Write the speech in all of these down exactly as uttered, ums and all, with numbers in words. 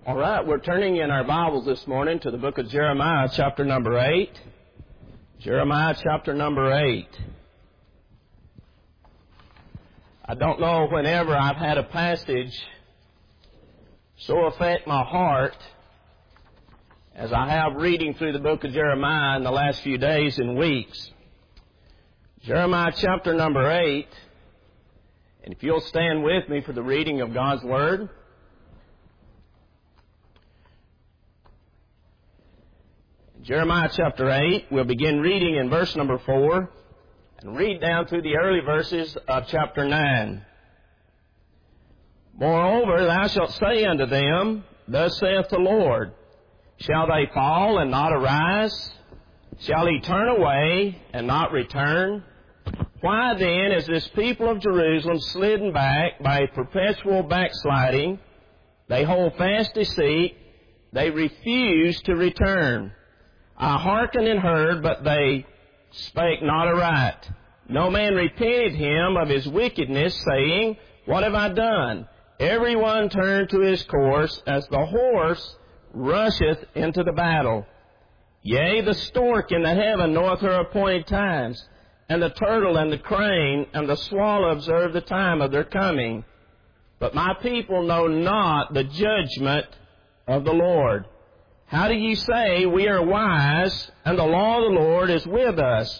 All right, we're turning in our Bibles this morning to the book of Jeremiah, chapter number eight. Jeremiah, chapter number eight. I don't know whenever I've had a passage so affect my heart as I have reading through the book of Jeremiah in the last few days and weeks. Jeremiah, chapter number eight. And if you'll stand with me for the reading of God's Word. Jeremiah chapter eight, we'll begin reading in verse number four and read down through the early verses of chapter nine. Moreover, thou shalt say unto them, Thus saith the Lord, Shall they fall and not arise? Shall he turn away and not return? Why then is this people of Jerusalem slidden back by perpetual backsliding? They hold fast deceit, they refuse to return. I hearkened and heard, but they spake not aright. No man repented him of his wickedness, saying, What have I done? Every one turned to his course, as the horse rusheth into the battle. Yea, the stork in the heaven knoweth her appointed times, and the turtle and the crane and the swallow observe the time of their coming. But my people know not the judgment of the Lord. How do ye say, We are wise, and the law of the Lord is with us?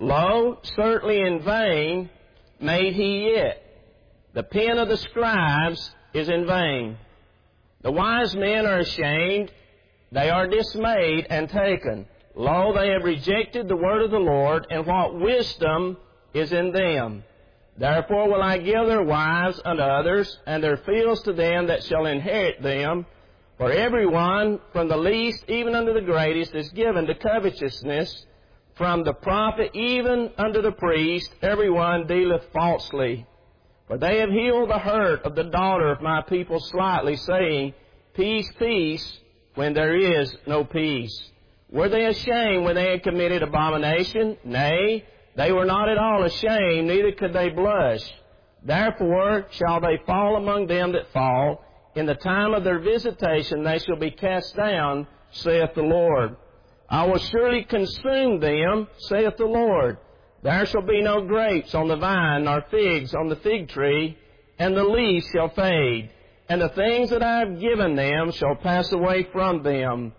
Lo, certainly in vain made he it. The pen of the scribes is in vain. The wise men are ashamed, they are dismayed and taken. Lo, they have rejected the word of the Lord, and what wisdom is in them. Therefore will I give their wives unto others, and their fields to them that shall inherit them. For everyone, from the least even unto the greatest, is given to covetousness. From the prophet even unto the priest, everyone dealeth falsely. For they have healed the hurt of the daughter of my people slightly, saying, Peace, peace, when there is no peace. Were they ashamed when they had committed abomination? Nay, they were not at all ashamed, neither could they blush. Therefore shall they fall among them that fall. In the time of their visitation they shall be cast down, saith the Lord. I will surely consume them, saith the Lord. There shall be no grapes on the vine, nor figs on the fig tree, and the leaves shall fade, and the things that I have given them shall pass away from them.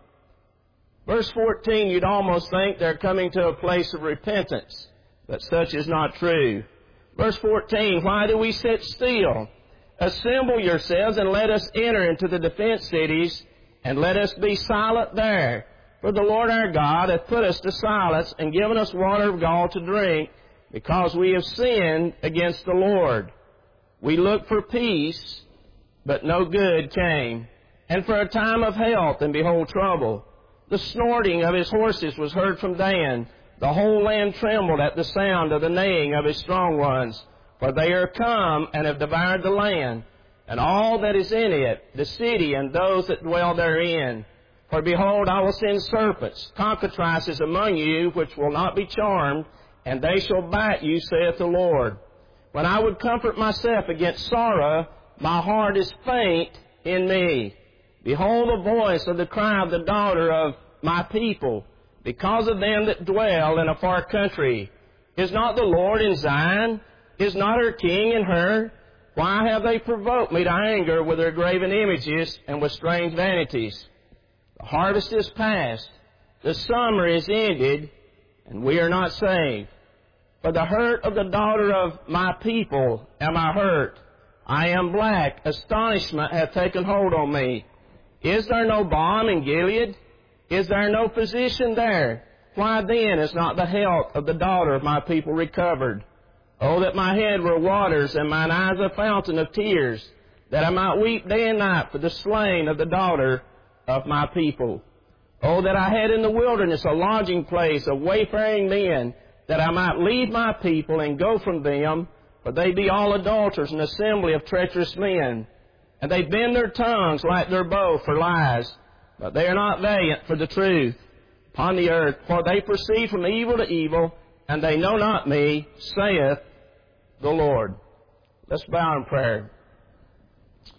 Verse fourteen, you'd almost think they're coming to a place of repentance, but such is not true. Verse fourteen, why do we sit still? Assemble yourselves and let us enter into the defense cities, and let us be silent there. For the Lord our God hath put us to silence and given us water of gall to drink, because we have sinned against the Lord. We looked for peace, but no good came, and for a time of health, and behold trouble. The snorting of his horses was heard from Dan. The whole land trembled at the sound of the neighing of his strong ones. For they are come and have devoured the land, and all that is in it, the city and those that dwell therein. For behold, I will send serpents, cockatrices among you, which will not be charmed, and they shall bite you, saith the Lord. When I would comfort myself against sorrow, my heart is faint in me. Behold the voice of the cry of the daughter of my people, because of them that dwell in a far country. Is not the Lord in Zion? Is not her king in her? Why have they provoked me to anger with their graven images and with strange vanities? The harvest is past, the summer is ended, and we are not saved. For the hurt of the daughter of my people am I hurt. I am black, astonishment hath taken hold on me. Is there no balm in Gilead? Is there no physician there? Why then is not the health of the daughter of my people recovered? Oh, that my head were waters, and mine eyes a fountain of tears, that I might weep day and night for the slain of the daughter of my people. Oh, that I had in the wilderness a lodging place of wayfaring men, that I might leave my people and go from them, for they be all adulterers, an assembly of treacherous men. And they bend their tongues like their bow for lies, but they are not valiant for the truth upon the earth. For they proceed from evil to evil, and they know not me, saith the Lord. Let's bow in prayer.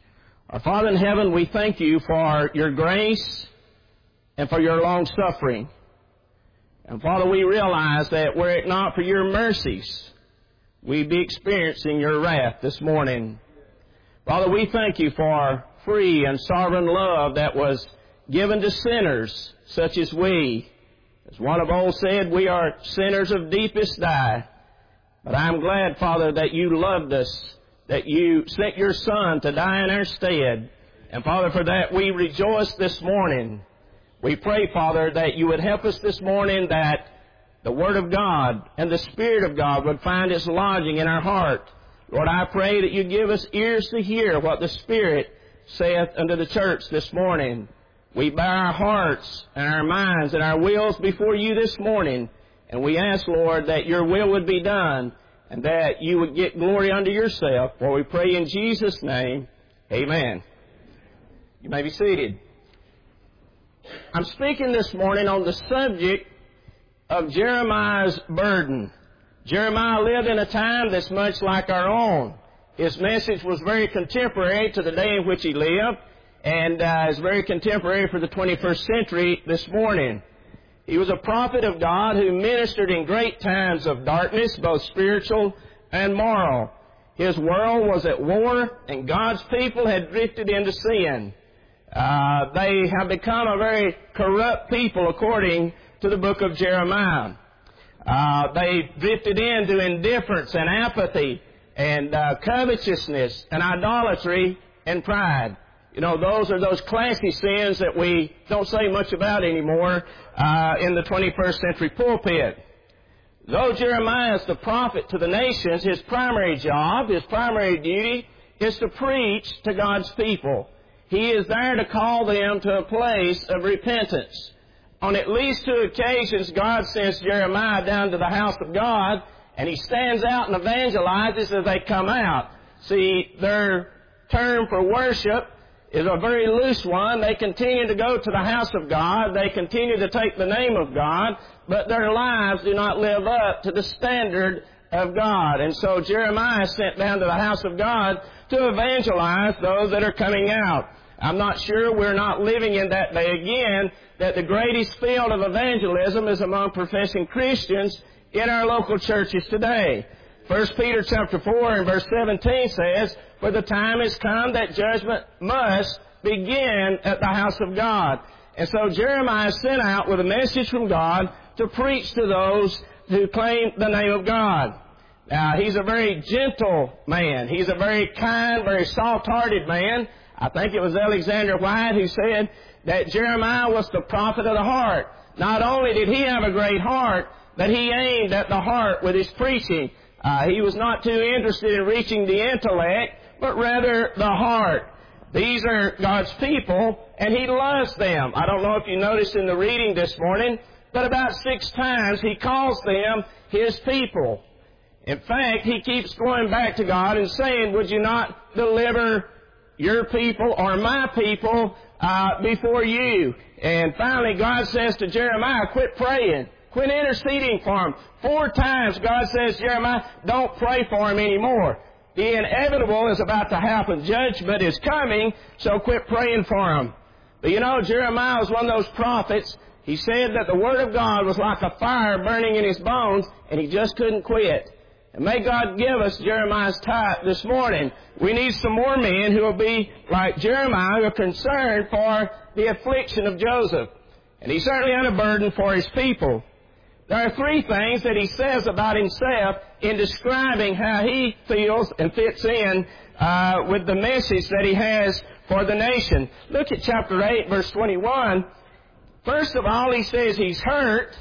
Our Father in heaven, we thank you for your grace and for your long suffering. And Father, we realize that were it not for your mercies, we'd be experiencing your wrath this morning. Father, we thank you for free and sovereign love that was given to sinners such as we. As one of old said, we are sinners of deepest dye. But I'm glad, Father, that you loved us, that you sent your Son to die in our stead. And Father, for that we rejoice this morning. We pray, Father, that you would help us this morning, that the Word of God and the Spirit of God would find its lodging in our heart. Lord, I pray that you give us ears to hear what the Spirit saith unto the church this morning. We bow our hearts and our minds and our wills before you this morning, and we ask, Lord, that your will would be done and that you would get glory unto yourself. For we pray in Jesus' name, amen. You may be seated. I'm speaking this morning on the subject of Jeremiah's burden. Jeremiah lived in a time that's much like our own. His message was very contemporary to the day in which he lived, and uh, is very contemporary for the twenty-first century this morning. He was a prophet of God who ministered in great times of darkness, both spiritual and moral. His world was at war, and God's people had drifted into sin. Uh, they have become a very corrupt people, according to the book of Jeremiah. Uh, they drifted into indifference and apathy and uh, covetousness and idolatry and pride. You know, those are those classy sins that we don't say much about anymore uh, in the twenty-first century pulpit. Though Jeremiah is the prophet to the nations, his primary job, his primary duty, is to preach to God's people. He is there to call them to a place of repentance. On at least two occasions, God sends Jeremiah down to the house of God, and he stands out and evangelizes as they come out. See, their term for worship is a very loose one. They continue to go to the house of God. They continue to take the name of God, but their lives do not live up to the standard of God. And so Jeremiah is sent down to the house of God to evangelize those that are coming out. I'm not sure, we're not living in that day again, that the greatest field of evangelism is among professing Christians in our local churches today. First Peter chapter four and verse seventeen says, "For the time is come that judgment must begin at the house of God." And so Jeremiah is sent out with a message from God to preach to those who claim the name of God. Now, he's a very gentle man. He's a very kind, very soft-hearted man. I think it was Alexander White who said that Jeremiah was the prophet of the heart. Not only did he have a great heart, but he aimed at the heart with his preaching. Uh, he was not too interested in reaching the intellect, but rather the heart. These are God's people, and he loves them. I don't know if you noticed in the reading this morning, but about six times he calls them his people. In fact, he keeps going back to God and saying, "Would you not deliver your people or my people uh, before you?" And finally, God says to Jeremiah, "Quit praying. Quit interceding for him." Four times God says, "Jeremiah, don't pray for him anymore. The inevitable is about to happen. Judgment is coming, so quit praying for him." But you know, Jeremiah was one of those prophets. He said that the Word of God was like a fire burning in his bones, and he just couldn't quit. And may God give us Jeremiah's type this morning. We need some more men who will be like Jeremiah, who are concerned for the affliction of Joseph. And he certainly had a burden for his people. There are three things that he says about himself in describing how he feels and fits in uh, with the message that he has for the nation. Look at chapter eight, verse twenty-one. First of all, he says he's hurt,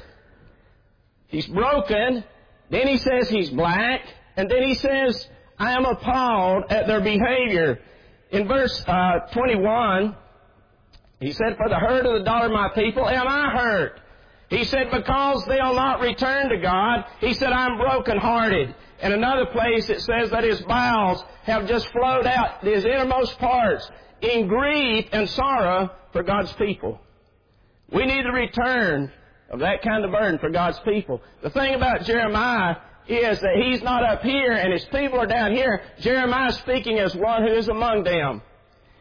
he's broken, then he says he's black, and then he says, "I am appalled at their behavior." In verse uh, twenty-one, he said, "For the hurt of the daughter of my people am I hurt." He said, "Because they'll not return to God." He said, "I'm brokenhearted." In another place it says that his bowels have just flowed out, his innermost parts, in grief and sorrow for God's people. We need a return of that kind of burden for God's people. The thing about Jeremiah is that he's not up here and his people are down here. Jeremiah is speaking as one who is among them.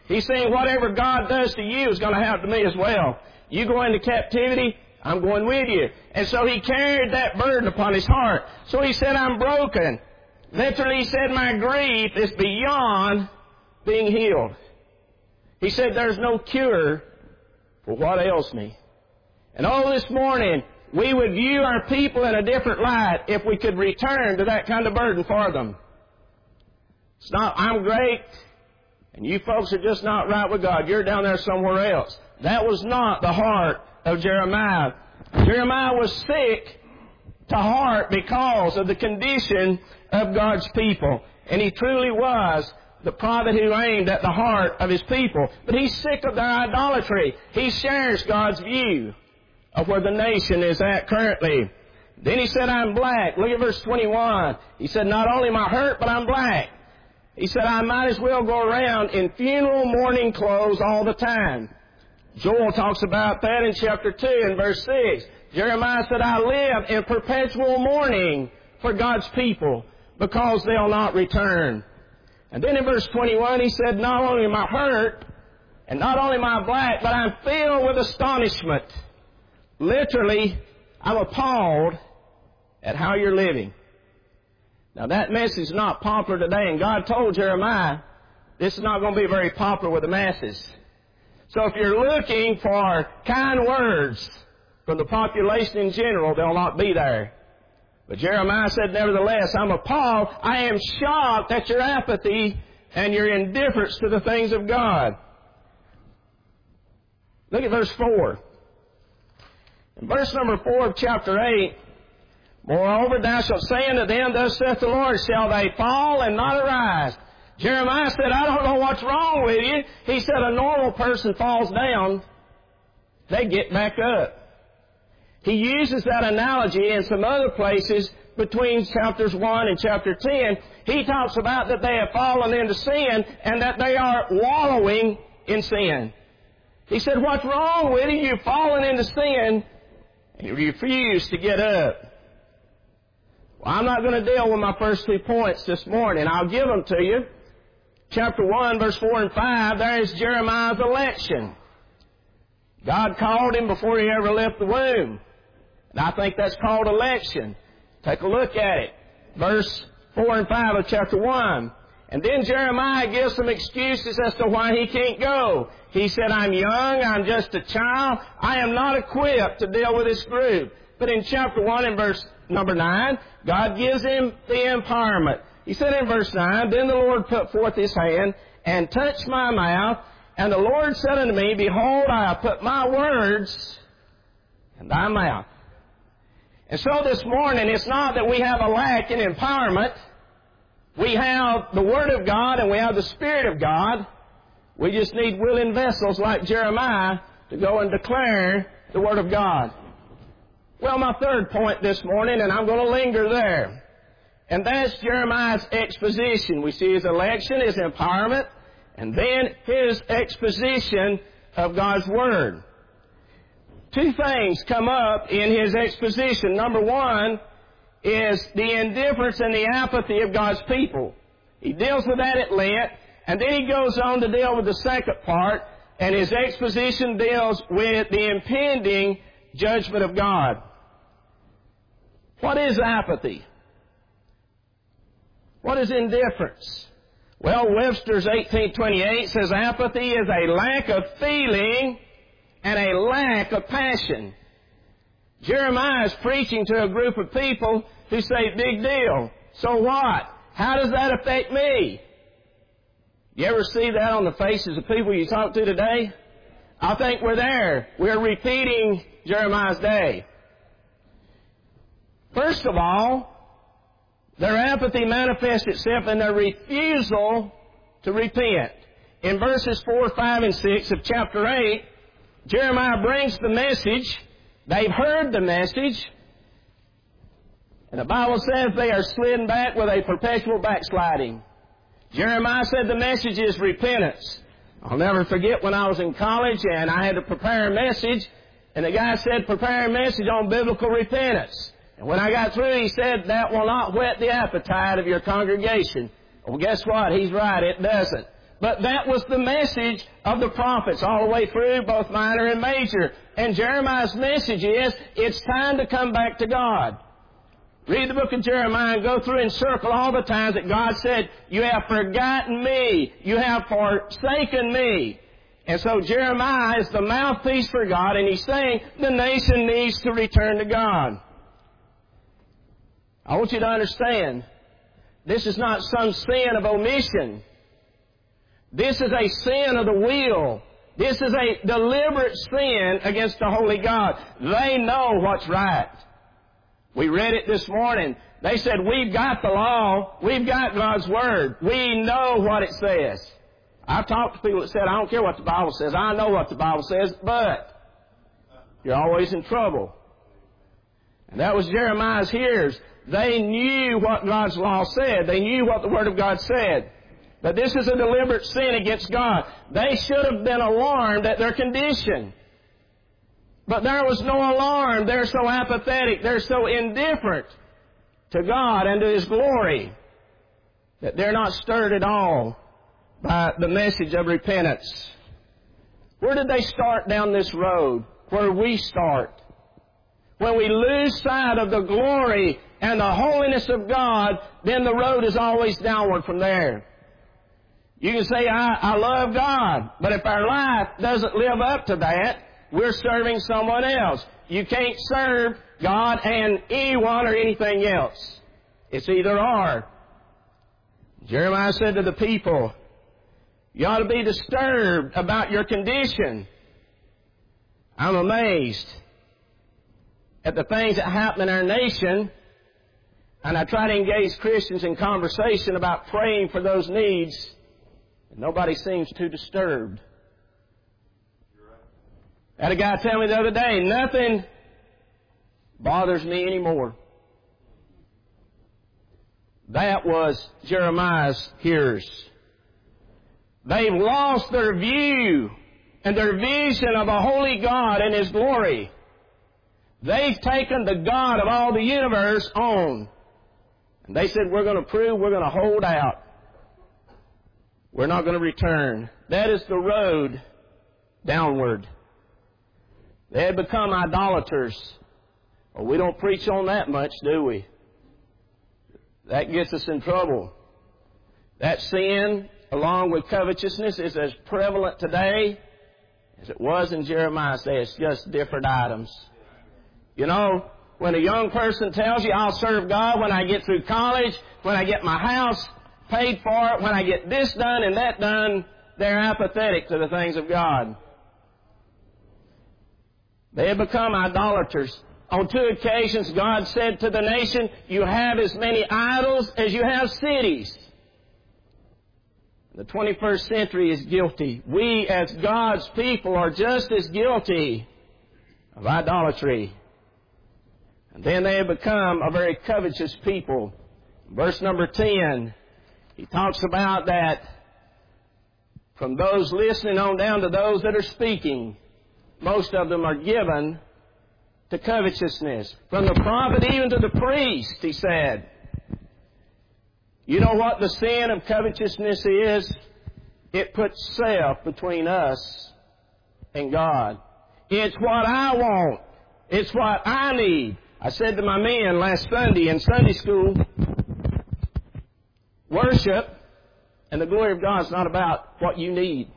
He's saying whatever God does to you is going to happen to me as well. You go into captivity, I'm going with you. And so he carried that burden upon his heart. So he said, I'm broken. Literally, he said, my grief is beyond being healed. He said, there's no cure for what ails me. And oh, this morning, we would view our people in a different light if we could return to that kind of burden for them. It's not, I'm great, and you folks are just not right with God. You're down there somewhere else. That was not the heart of Jeremiah. Jeremiah was sick to heart because of the condition of God's people. And he truly was the prophet who aimed at the heart of his people. But he's sick of their idolatry. He shares God's view of where the nation is at currently. Then he said, I'm black. Look at verse twenty-one. He said, not only am I hurt, but I'm black. He said, I might as well go around in funeral mourning clothes all the time. Joel talks about that in chapter two and verse six. Jeremiah said, I live in perpetual mourning for God's people because they'll not return. And then in verse twenty-one, he said, not only am I hurt, and not only am I black, but I'm filled with astonishment. Literally, I'm appalled at how you're living. Now that message is not popular today, and God told Jeremiah, this is not going to be very popular with the masses. So if you're looking for kind words from the population in general, they'll not be there. But Jeremiah said, nevertheless, I'm appalled. I am shocked at your apathy and your indifference to the things of God. Look at verse four. In verse number four of chapter eight, moreover, thou shalt say unto them, thus saith the Lord, shall they fall and not arise? Jeremiah said, I don't know what's wrong with you. He said, a normal person falls down, they get back up. He uses that analogy in some other places between chapters one and chapter ten. He talks about that they have fallen into sin and that they are wallowing in sin. He said, what's wrong with you? You've fallen into sin and you refuse to get up. Well, I'm not going to deal with my first two points this morning. I'll give them to you. Chapter one, verse four and five, there is Jeremiah's election. God called him before he ever left the womb. And I think that's called election. Take a look at it. Verse four and five of chapter one. And then Jeremiah gives some excuses as to why he can't go. He said, I'm young, I'm just a child, I am not equipped to deal with this group. But in chapter one and verse number nine, God gives him the empowerment. He said in verse nine, then the Lord put forth his hand and touched my mouth, and the Lord said unto me, behold, I have put my words in thy mouth. And so this morning, it's not that we have a lack in empowerment. We have the Word of God and we have the Spirit of God. We just need willing vessels like Jeremiah to go and declare the Word of God. Well, my third point this morning, and I'm going to linger there, and that's Jeremiah's exposition. We see his election, his empowerment, and then his exposition of God's Word. Two things come up in his exposition. Number one is the indifference and the apathy of God's people. He deals with that at length, and then he goes on to deal with the second part, and his exposition deals with the impending judgment of God. What is apathy? What is indifference? Well, Webster's eighteen twenty-eight says apathy is a lack of feeling and a lack of passion. Jeremiah is preaching to a group of people who say, big deal. So what? How does that affect me? You ever see that on the faces of people you talk to today? I think we're there. We're repeating Jeremiah's day. First of all, their apathy manifests itself in their refusal to repent. In verses four, five, and six of chapter eight, Jeremiah brings the message. They've heard the message. And the Bible says they are slidden back with a perpetual backsliding. Jeremiah said the message is repentance. I'll never forget when I was in college and I had to prepare a message, and the guy said, prepare a message on biblical repentance. And when I got through, he said, that will not whet the appetite of your congregation. Well, guess what? He's right, it doesn't. But that was the message of the prophets all the way through, both minor and major. And Jeremiah's message is, it's time to come back to God. Read the book of Jeremiah and go through and circle all the times that God said, you have forgotten me. You have forsaken me. And so Jeremiah is the mouthpiece for God, and he's saying the nation needs to return to God. I want you to understand, this is not some sin of omission. This is a sin of the will. This is a deliberate sin against the holy God. They know what's right. We read it this morning. They said, we've got the law. We've got God's Word. We know what it says. I've talked to people that said, I don't care what the Bible says. I know what the Bible says, but you're always in trouble. And that was Jeremiah's hearers. They knew what God's law said. They knew what the Word of God said. But this is a deliberate sin against God. They should have been alarmed at their condition. But there was no alarm. They're so apathetic. They're so indifferent to God and to His glory that they're not stirred at all by the message of repentance. Where did they start down this road? Where we start. When we lose sight of the glory and the holiness of God, then the road is always downward from there. You can say, I, I love God, but if our life doesn't live up to that, we're serving someone else. You can't serve God and anyone or anything else. It's either or. Jeremiah said to the people, you ought to be disturbed about your condition. I'm amazed at the things that happen in our nation, and I try to engage Christians in conversation about praying for those needs, and nobody seems too disturbed. I had a guy tell me the other day, nothing bothers me anymore. That was Jeremiah's hearers. They've lost their view and their vision of a holy God and His glory. They've taken the God of all the universe on. And they said, we're going to prove we're going to hold out. We're not going to return. That is the road downward. They had become idolaters. Well, we don't preach on that much, do we? That gets us in trouble. That sin, along with covetousness, is as prevalent today as it was in Jeremiah's day. It's just different items. You know, when a young person tells you, I'll serve God when I get through college, when I get my house paid for, when I get this done and that done, they're apathetic to the things of God. They have become idolaters. On two occasions, God said to the nation, you have as many idols as you have cities. The twenty-first century is guilty. We, as God's people, are just as guilty of idolatry. And then they have become a very covetous people. Verse number ten, he talks about that from those listening on down to those that are speaking, most of them are given to covetousness. From the prophet even to the priest, he said. You know what the sin of covetousness is? It puts self between us and God. It's what I want. It's what I need. I said to my men last Sunday in Sunday school, worship and the glory of God is not about what you need.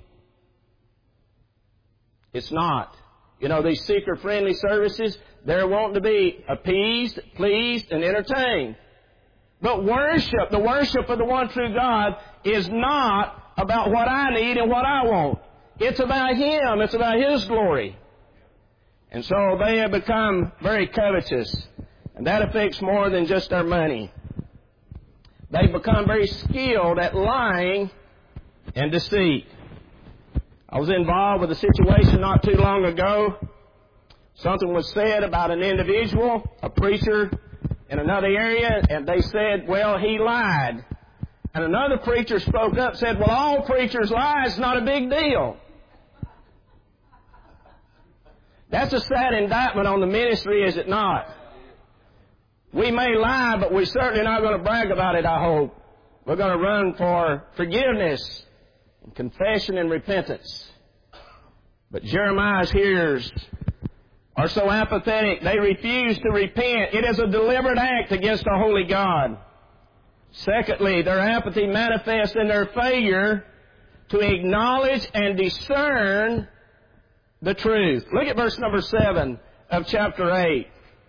It's not. You know, these seeker-friendly services, they're wanting to be appeased, pleased, and entertained. But worship, the worship of the one true God, is not about what I need and what I want. It's about Him. It's about His glory. And so they have become very covetous. And that affects more than just our money. They've become very skilled at lying and deceit. I was involved with a situation not too long ago. Something was said about an individual, a preacher, in another area, and they said, well, he lied. And another preacher spoke up and said, well, all preachers lie. It's not a big deal. That's a sad indictment on the ministry, is it not? We may lie, but we're certainly not going to brag about it, I hope. We're going to run for forgiveness and confession and repentance. But Jeremiah's hearers are so apathetic, they refuse to repent. It is a deliberate act against a holy God. Secondly, their apathy manifests in their failure to acknowledge and discern the truth. Look at verse number seven of chapter eight.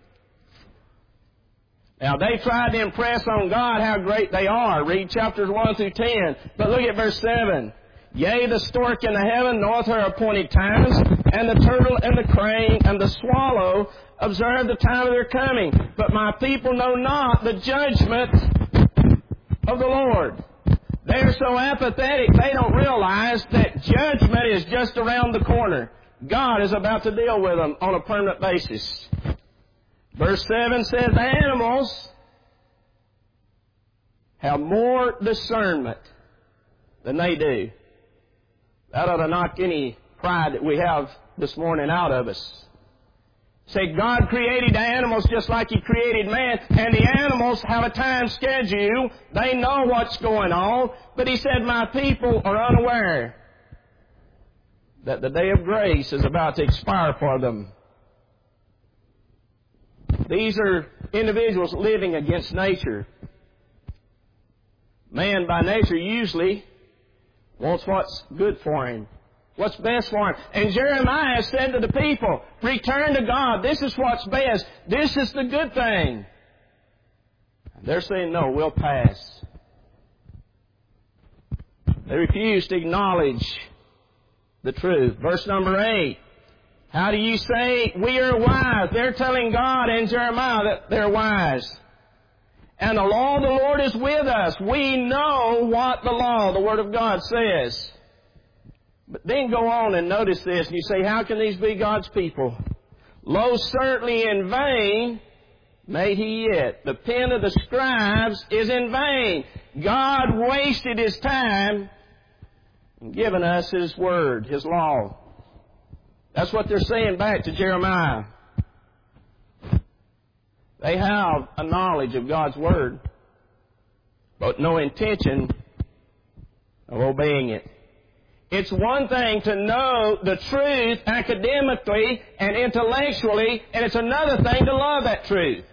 Now, they tried to impress on God how great they are. Read chapters one through ten. But look at verse seven. Yea, the stork in the heaven knoweth her appointed times, and the turtle and the crane and the swallow observe the time of their coming. But my people know not the judgment of the Lord. They're so apathetic, they don't realize that judgment is just around the corner. God is about to deal with them on a permanent basis. Verse seven says, the animals have more discernment than they do. That ought to knock any pride that we have this morning out of us. Say, God created the animals just like He created man, and the animals have a time schedule. They know what's going on, but He said, my people are unaware that the day of grace is about to expire for them. These are individuals living against nature. Man by nature usually wants what's good for him, what's best for him. And Jeremiah said to the people, return to God. This is what's best. This is the good thing. And they're saying, no, we'll pass. They refuse to acknowledge the truth. Verse number eight. How do you say we are wise? They're telling God and Jeremiah that they're wise. And the law of the Lord is with us. We know what the law, the Word of God, says. But then go on and notice this. And you say, how can these be God's people? Lo, certainly in vain made He it. The pen of the scribes is in vain. God wasted His time in giving us His Word, His law. That's what they're saying back to Jeremiah. They have a knowledge of God's Word, but no intention of obeying it. It's one thing to know the truth academically and intellectually, and it's another thing to love that truth.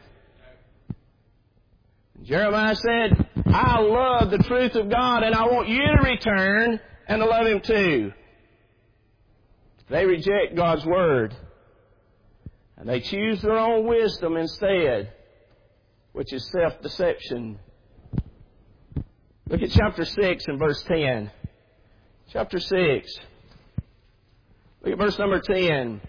Jeremiah said, I love the truth of God, and I want you to return and to love Him too. They reject God's Word, and they choose their own wisdom instead, which is self-deception. Look at chapter six and verse ten. Chapter six. Look at verse number ten.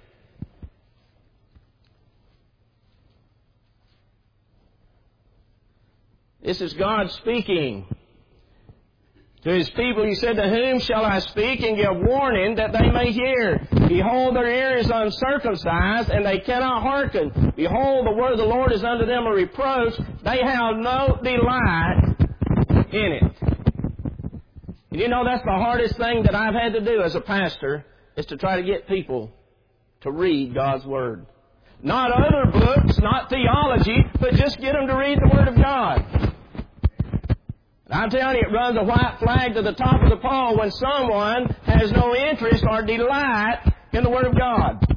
This is God speaking to His people. He said, to whom shall I speak and give warning that they may hear? Behold, their ear is uncircumcised, and they cannot hearken. Behold, the word of the Lord is unto them a reproach. They have no delight in it. And you know, that's the hardest thing that I've had to do as a pastor, is to try to get people to read God's Word. Not other books, not theology, but just get them to read the Word of God. And I'm telling you, it runs a white flag to the top of the pole when someone has no interest or delight in the Word of God.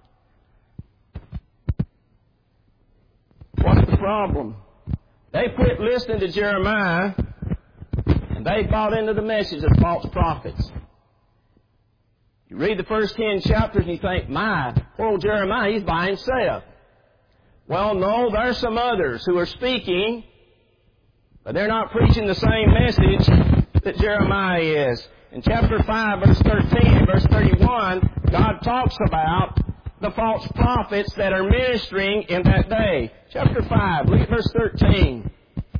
What's the problem? They quit listening to Jeremiah, and they bought into the message of false prophets. You read the first ten chapters and you think, my, poor old Jeremiah, he's by himself. Well, no, there's some others who are speaking, but they're not preaching the same message that Jeremiah is. In chapter five, verse thirteen and verse thirty-one, God talks about the false prophets that are ministering in that day. Chapter five, look at verse thirteen.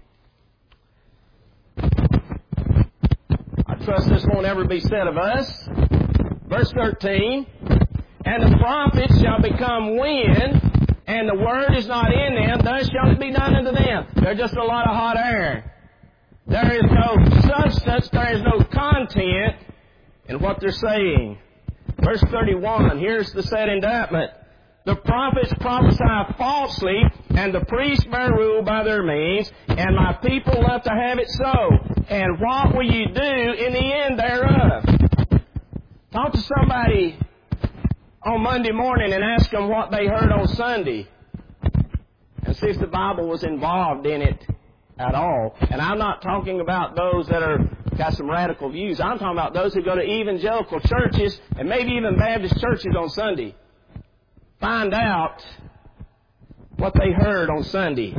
I trust this won't ever be said of us. Verse thirteen, and the prophets shall become wind, and the word is not in them, thus shall it be done unto them. They're just a lot of hot air. There is no substance, there is no content in what they're saying. Verse thirty-one, here's the set indictment. The prophets prophesy falsely, and the priests bear rule by their means, and my people love to have it so. And what will you do in the end thereof? Talk to somebody on Monday morning and ask them what they heard on Sunday, and see if the Bible was involved in it at all. And I'm not talking about those that are got some radical views. I'm talking about those who go to evangelical churches and maybe even Baptist churches on Sunday. Find out what they heard on Sunday.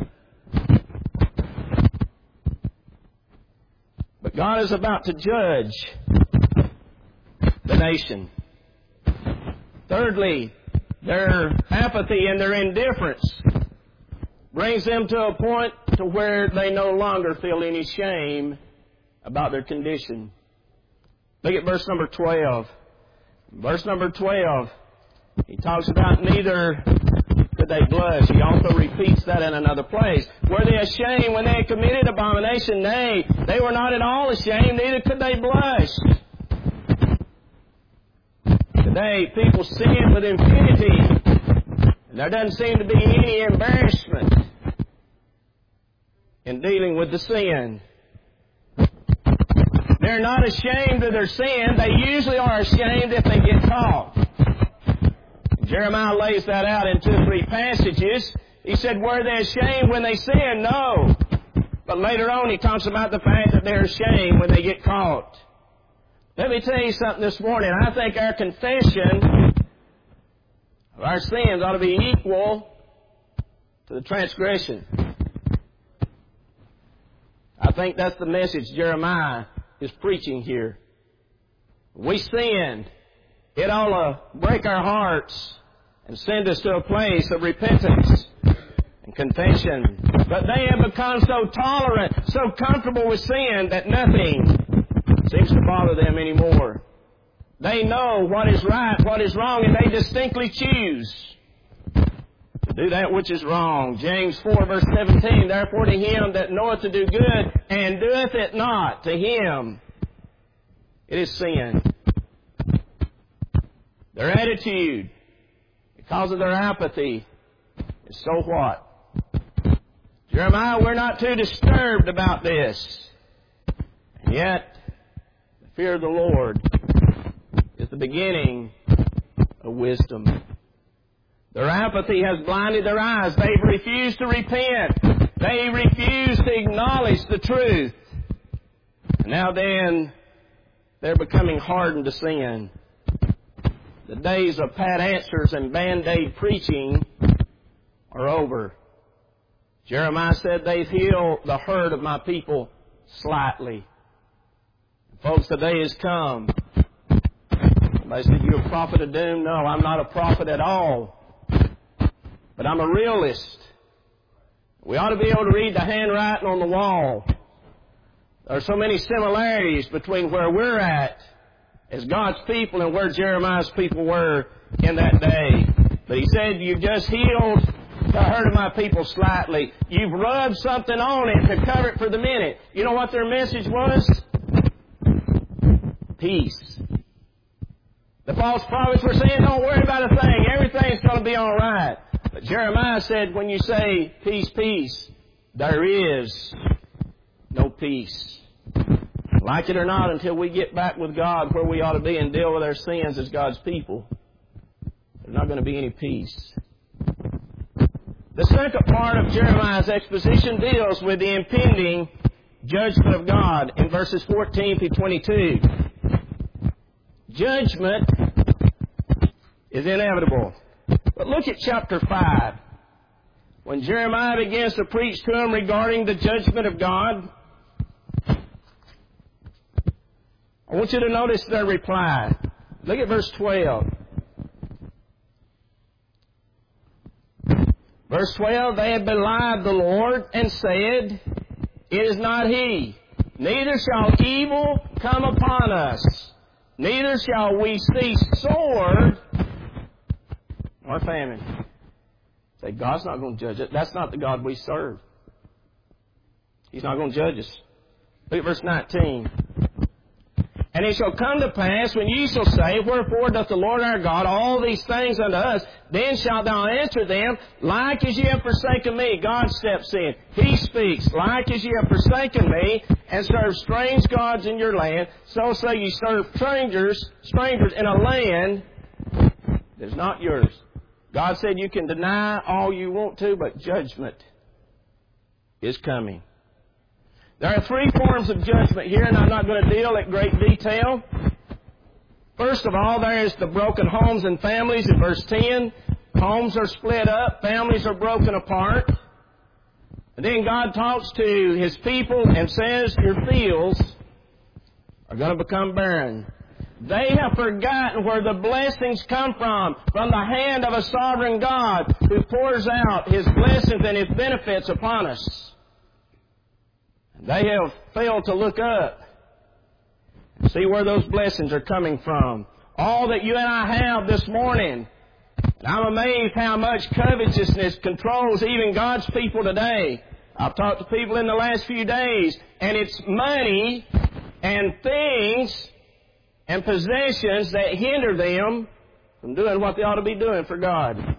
But God is about to judge the nation. Thirdly, their apathy and their indifference brings them to a point to where they no longer feel any shame about their condition. Look at verse number twelve. Verse number twelve, he talks about neither could they blush. He also repeats that in another place. Were they ashamed when they had committed abomination? Nay, they were not at all ashamed, neither could they blush. Today, people sin with impunity, and there doesn't seem to be any embarrassment in dealing with the sin. They're not ashamed of their sin. They usually are ashamed if they get caught. Jeremiah lays that out in two or three passages. He said, were they ashamed when they sinned? No. But later on he talks about the fact that they're ashamed when they get caught. Let me tell you something this morning. I think our confession of our sins ought to be equal to the transgression. I think that's the message Jeremiah is preaching here. We sinned. It ought to break our hearts and send us to a place of repentance and confession. But they have become so tolerant, so comfortable with sin that nothing seems to bother them anymore. They know what is right, what is wrong, and they distinctly choose to do that which is wrong. James four verse seventeen, therefore to him that knoweth to do good and doeth it not, to him it is sin. Their attitude, because of their apathy, is so what? Jeremiah, we're not too disturbed about this. And yet, the fear of the Lord is the beginning of wisdom. Their apathy has blinded their eyes. They've refused to repent. They refuse to acknowledge the truth. And now then, they're becoming hardened to sin. The days of pat answers and band-aid preaching are over. Jeremiah said, they've healed the hurt of my people slightly. Folks, the day has come. Somebody said, you're a prophet of doom? No, I'm not a prophet at all. But I'm a realist. We ought to be able to read the handwriting on the wall. There are so many similarities between where we're at as God's people and where Jeremiah's people were in that day. But he said, you've just healed the hurt of my people slightly. You've rubbed something on it to cover it for the minute. You know what their message was? Peace. The false prophets were saying, don't worry about a thing. Everything's going to be all right. But Jeremiah said, when you say peace, peace, there is no peace. Like it or not, until we get back with God where we ought to be and deal with our sins as God's people, there's not going to be any peace. The second part of Jeremiah's exposition deals with the impending judgment of God in verses fourteen through twenty-two. Judgment is inevitable. But look at chapter five. When Jeremiah begins to preach to them regarding the judgment of God, I want you to notice their reply. Look at verse twelve. Verse twelve, they have belied the Lord and said, it is not He. Neither shall evil come upon us. Neither shall we see sword or famine. Say, God's not going to judge it. That's not the God we serve. He's not going to judge us. Look at verse nineteen. And it shall come to pass, when ye shall say, Wherefore doth the Lord our God all these things unto us? Then shalt thou answer them, Like as ye have forsaken me. God steps in. He speaks, Like as ye have forsaken me, and serve strange gods in your land, so say ye serve strangers, strangers in a land that is not yours. God said you can deny all you want to, but judgment is coming. There are three forms of judgment here, and I'm not going to deal at great detail. First of all, there is the broken homes and families in verse ten. Homes are split up, families are broken apart. And then God talks to His people and says, Your fields are going to become barren. They have forgotten where the blessings come from, from the hand of a sovereign God who pours out His blessings and His benefits upon us. They have failed to look up and see where those blessings are coming from. All that you and I have this morning, and I'm amazed how much covetousness controls even God's people today. I've talked to people in the last few days, and it's money and things and possessions that hinder them from doing what they ought to be doing for God.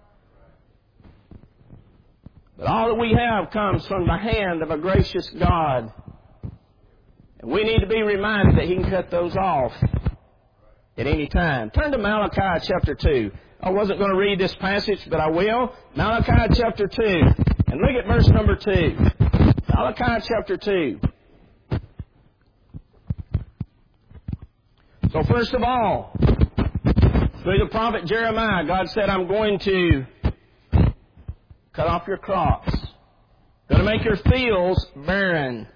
But all that we have comes from the hand of a gracious God. And we need to be reminded that He can cut those off at any time. Turn to Malachi chapter two. I wasn't going to read this passage, but I will. Malachi chapter two. And look at verse number two. Malachi chapter two. So first of all, through the prophet Jeremiah, God said, I'm going to cut off your crops. Going to make your fields barren.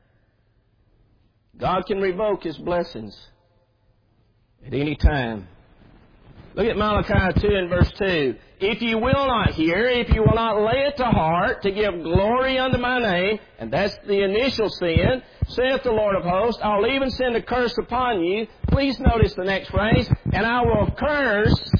God can revoke His blessings at any time. Look at Malachi two and verse two. If you will not hear, if you will not lay it to heart to give glory unto my name, and that's the initial sin, saith the Lord of hosts, I'll even send a curse upon you. Please notice the next phrase, and I will curse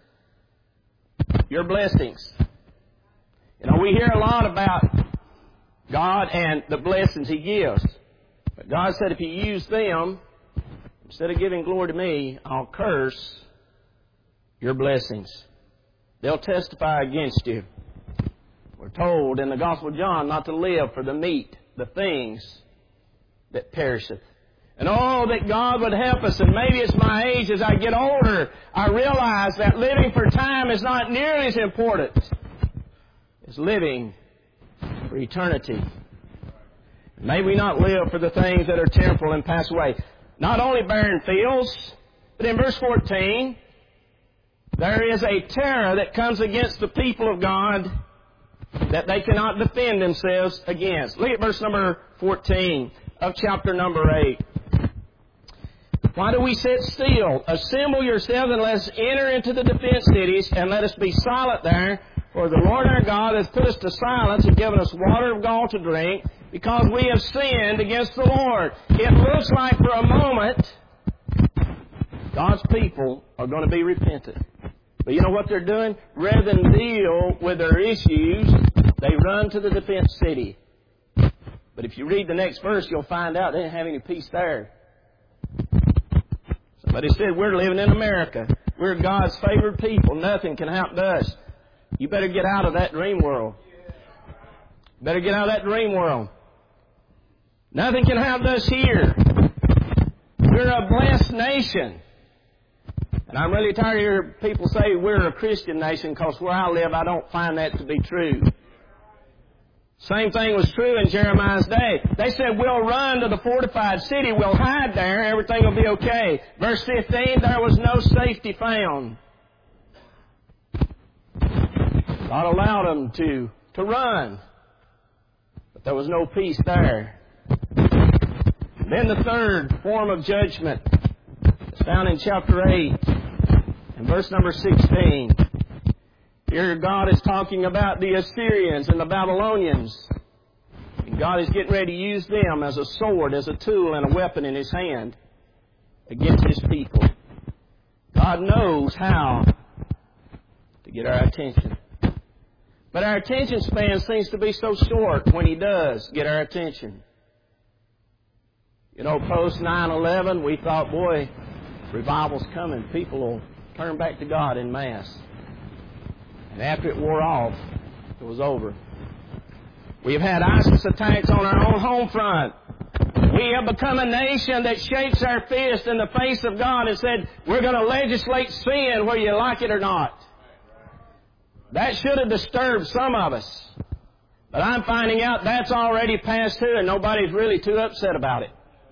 your blessings. You know, we hear a lot about God and the blessings He gives. But God said if you use them, instead of giving glory to me, I'll curse your blessings. They'll testify against you. We're told in the Gospel of John not to live for the meat, the things that perisheth. And oh, that God would help us. And maybe it's my age as I get older, I realize that living for time is not nearly as important is living for eternity. May we not live for the things that are temporal and pass away. Not only barren fields, but in verse fourteen, there is a terror that comes against the people of God that they cannot defend themselves against. Look at verse number fourteen of chapter number eight. Why do we sit still? Assemble yourselves and let us enter into the defense cities, and let us be silent there. For the Lord our God has put us to silence and given us water of gall to drink, because we have sinned against the Lord. It looks like for a moment God's people are going to be repentant. But you know what they're doing? Rather than deal with their issues, they run to the defense city. But if you read the next verse, you'll find out they didn't have any peace there. Somebody said, we're living in America. We're God's favored people. Nothing can happen to us. You better get out of that dream world. Better get out of that dream world. Nothing can happen to us here. We're a blessed nation. And I'm really tired of hearing people say we're a Christian nation, because where I live, I don't find that to be true. Same thing was true in Jeremiah's day. They said, we'll run to the fortified city, we'll hide there, everything will be okay. Verse fifteen, there was no safety found. God allowed them to, to run, but there was no peace there. Then the third form of judgment is found in chapter eight and verse number sixteen. Here God is talking about the Assyrians and the Babylonians. And God is getting ready to use them as a sword, as a tool and a weapon in His hand against His people. God knows how to get our attention. But our attention span seems to be so short when He does get our attention. You You know, post nine eleven, we thought, boy, revival's coming. People will turn back to God en masse. And after it wore off, it was over. We've had ISIS attacks on our own home front. We have become a nation that shakes our fist in the face of God and said, we're going to legislate sin whether you like it or not. That should have disturbed some of us. But I'm finding out that's already passed too, and nobody's really too upset about it.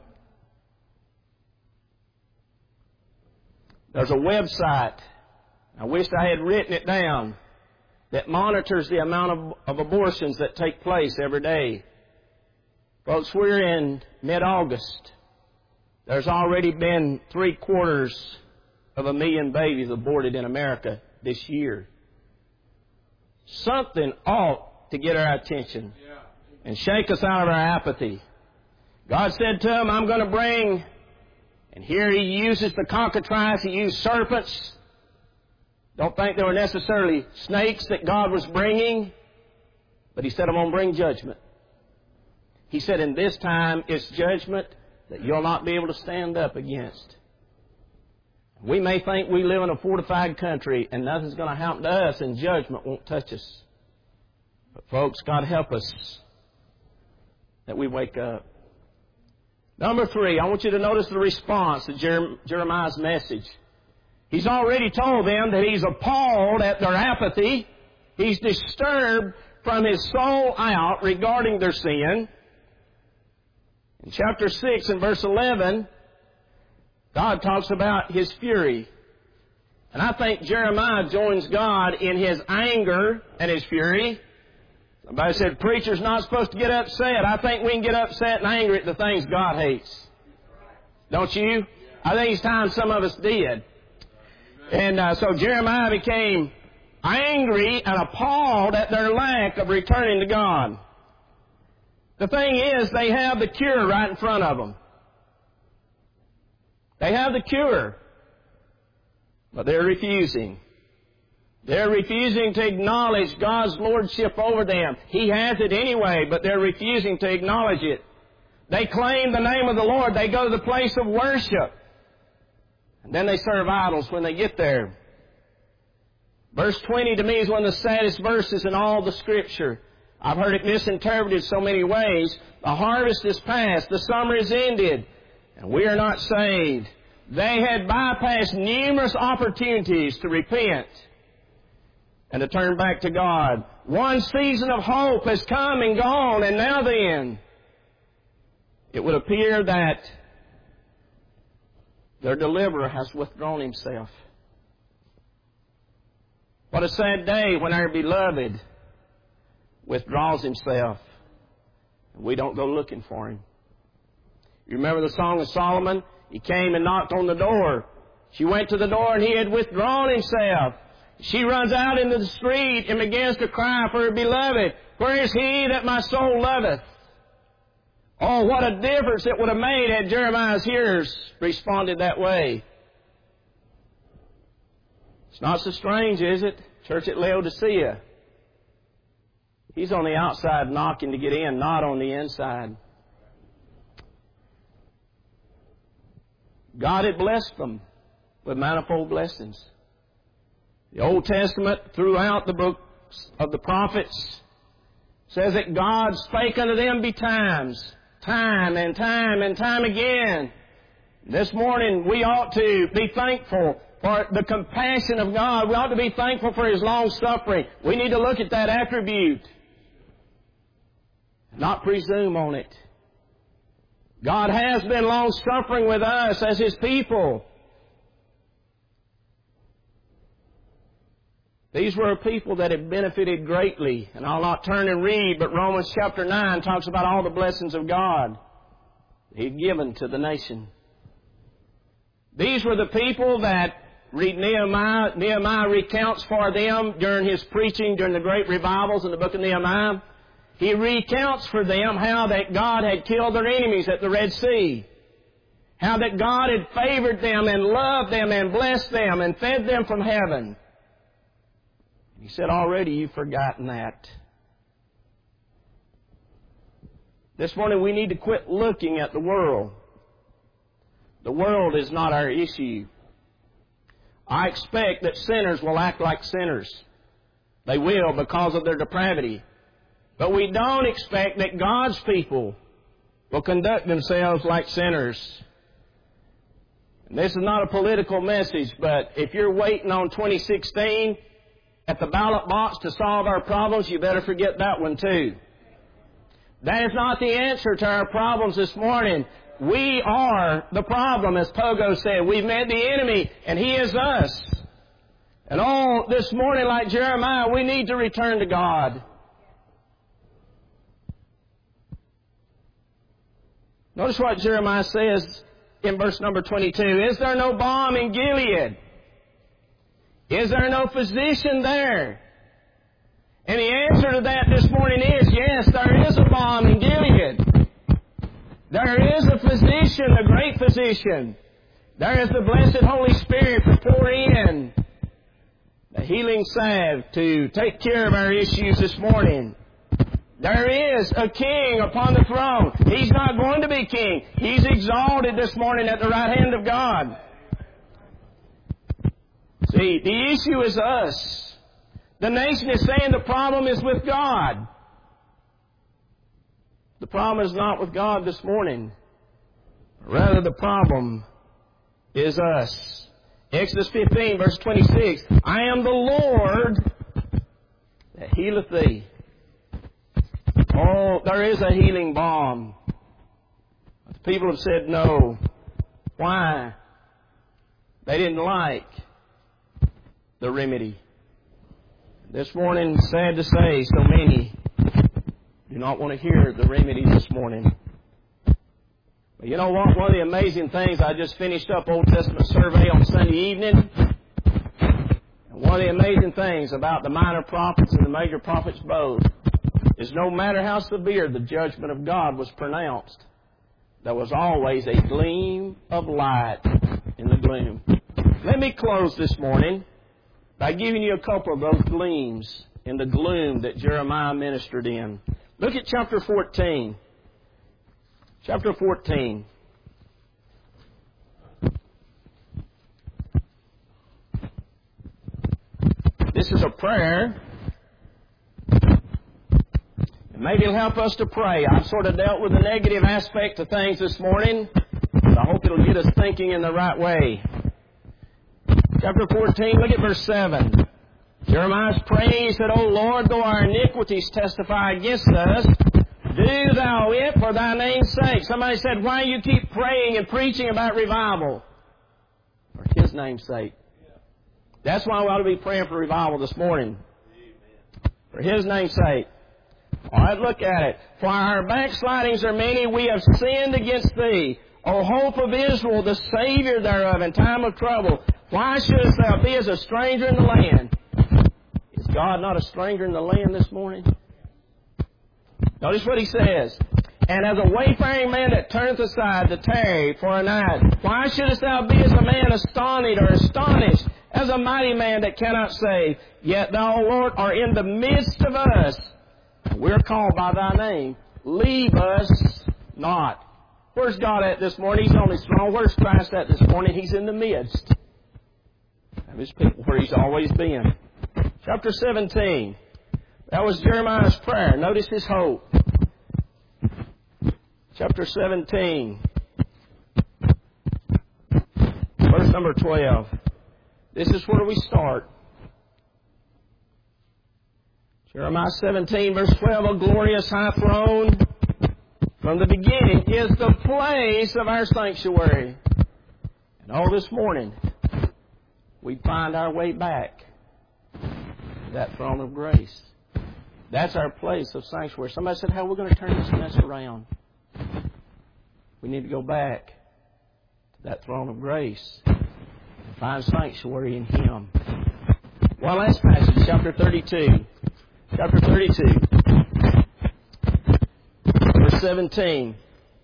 There's a website, I wish I had written it down, that monitors the amount of, of abortions that take place every day. Folks, we're in mid-August. There's already been three quarters of a million babies aborted in America this year. Something ought to get our attention and shake us out of our apathy. God said to him, I'm going to bring, and here he uses the cockatrice, he used serpents. Don't think they were necessarily snakes that God was bringing, but he said, I'm going to bring judgment. He said, in this time, it's judgment that you'll not be able to stand up against. We may think we live in a fortified country and nothing's going to happen to us and judgment won't touch us. But folks, God help us that we wake up. Number three, I want you to notice the response to Jer- Jeremiah's message. He's already told them that he's appalled at their apathy. He's disturbed from his soul out regarding their sin. In chapter six and verse eleven, God talks about his fury. And I think Jeremiah joins God in his anger and his fury. Somebody said, preacher's not supposed to get upset. I think we can get upset and angry at the things God hates. Don't you? I think it's time some of us did. And uh, so Jeremiah became angry and appalled at their lack of returning to God. The thing is, they have the cure right in front of them. They have the cure. But they're refusing. They're refusing to acknowledge God's lordship over them. He has it anyway, but they're refusing to acknowledge it. They claim the name of the Lord. They go to the place of worship. And then they serve idols when they get there. Verse twenty to me is one of the saddest verses in all the Scripture. I've heard it misinterpreted so many ways. The harvest is past. The summer is ended. And we are not saved. They had bypassed numerous opportunities to repent and to turn back to God. One season of hope has come and gone, and now then, it would appear that their deliverer has withdrawn himself. What a sad day when our beloved withdraws himself and we don't go looking for him. You remember the Song of Solomon? He came and knocked on the door. She went to the door and he had withdrawn himself. She runs out into the street and begins to cry for her beloved. Where is he that my soul loveth? Oh, what a difference it would have made had Jeremiah's hearers responded that way. It's not so strange, is it? Church at Laodicea. He's on the outside knocking to get in, not on the inside. God had blessed them with manifold blessings. The Old Testament, throughout the books of the prophets, says that God spake unto them betimes, time and time and time again. This morning we ought to be thankful for the compassion of God. We ought to be thankful for His long suffering. We need to look at that attribute, not presume on it. God has been long suffering with us as His people. These were a people that had benefited greatly. And I'll not turn and read, but Romans chapter nine talks about all the blessings of God He'd given to the nation. These were the people that, read Nehemiah, Nehemiah recounts for them during his preaching during the great revivals in the book of Nehemiah. He recounts for them how that God had killed their enemies at the Red Sea. How that God had favored them and loved them and blessed them and fed them from heaven. He said, already you've forgotten that. This morning we need to quit looking at the world The world is not our issue. I expect that sinners will act like sinners. They will because of their depravity. But we don't expect that God's people will conduct themselves like sinners. And this is not a political message, but if you're waiting on twenty sixteen at the ballot box to solve our problems, you better forget that one too. That is not the answer to our problems this morning. We are the problem, as Pogo said. We've met the enemy, and he is us. And all this morning, like Jeremiah, we need to return to God. Notice what Jeremiah says in verse number twenty-two. Is there no balm in Gilead? Is there no physician there? And the answer to that this morning is, yes, there is a balm in Gilead. There is a physician, a great physician. There is the blessed Holy Spirit to pour in the healing salve to take care of our issues this morning. There is a king upon the throne. He's not going to be king. He's exalted this morning at the right hand of God. See, the issue is us. The nation is saying the problem is with God. The problem is not with God this morning. Rather, the problem is us. Exodus fifteen, verse twenty-six. I am the Lord that healeth thee. Oh, there is a healing balm. The people have said no. Why? They didn't like the remedy. This morning, sad to say, so many do not want to hear the remedy this morning. But you know what? One of the amazing things, I just finished up Old Testament survey on Sunday evening. And one of the amazing things about the minor prophets and the major prophets both is no matter how severe the judgment of God was pronounced, there was always a gleam of light in the gloom. Let me close this morning by giving you a couple of those gleams in the gloom that Jeremiah ministered in. Look at chapter fourteen. Chapter fourteen. This is a prayer. And maybe it'll help us to pray. I've sort of dealt with the negative aspect of things this morning, but I hope it'll get us thinking in the right way. Chapter fourteen, look at verse seven. Jeremiah's praying. He said, O Lord, though our iniquities testify against us, do thou it for thy name's sake. Somebody said, why do you keep praying and preaching about revival? For his name's sake. That's why we ought to be praying for revival this morning. For his name's sake. All right, look at it. For our backslidings are many, we have sinned against thee. O hope of Israel, the Savior thereof in time of trouble. Why shouldst thou be as a stranger in the land? Is God not a stranger in the land this morning? Notice what he says. And as a wayfaring man that turneth aside to tarry for a night, why shouldest thou be as a man astonished or astonished, as a mighty man that cannot save? Yet thou, O Lord, art in the midst of us. We're called by thy name. Leave us not. Where's God at this morning? He's on his throne. Where's Christ at this morning? He's in the midst of his people, where he's always been. Chapter seventeen. That was Jeremiah's prayer. Notice his hope. Chapter seventeen. Verse number twelve. This is where we start. Jeremiah seventeen, verse twelve. A glorious high throne from the beginning is the place of our sanctuary. And all this morning, we find our way back to that throne of grace. That's our place of sanctuary. Somebody said, how are we going to turn this mess around? We need to go back to that throne of grace and find sanctuary in him. One last passage, chapter thirty-two. Chapter thirty-two, verse seventeen.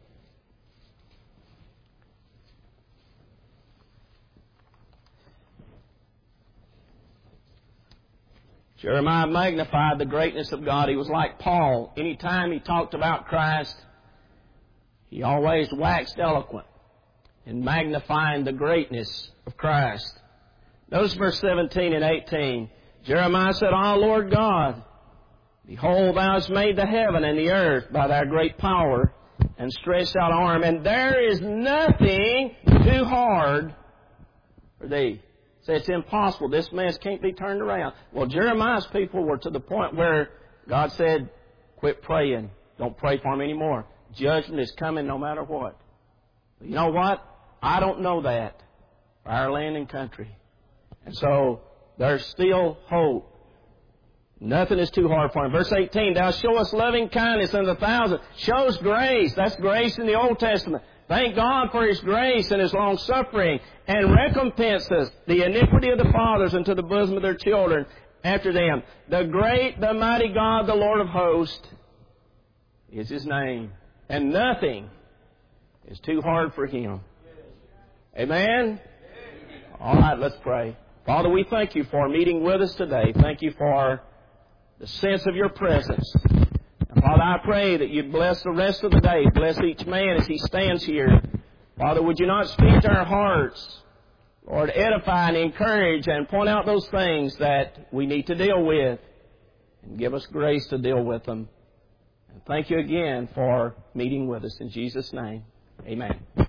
Jeremiah magnified the greatness of God. He was like Paul. Anytime he talked about Christ, he always waxed eloquent. in magnifying the greatness of Christ. Notice verse seventeen and eighteen. Jeremiah said, "Ah, Lord God, behold, thou hast made the heaven and the earth by thy great power and stretched out arm, and there is nothing too hard for thee." Say, it's impossible. This mess can't be turned around. Well, Jeremiah's people were to the point where God said, quit praying. Don't pray for them anymore. Judgment is coming no matter what. But you know what? I don't know that for our land and country. And so there's still hope. Nothing is too hard for him. Verse eighteen, thou showest loving kindness unto the thousand. Shows grace. That's grace in the Old Testament. Thank God for His grace and His long suffering, and recompenses the iniquity of the fathers into the bosom of their children after them. The great, the mighty God, the Lord of hosts, is His name. And nothing is too hard for Him. Amen? All right, let's pray. Father, we thank You for meeting with us today. Thank You for the sense of Your presence. And Father, I pray that You'd bless the rest of the day. Bless each man as he stands here. Father, would You not speak to our hearts? Lord, edify and encourage and point out those things that we need to deal with. And give us grace to deal with them. And thank You again for meeting with us. In Jesus' name, amen.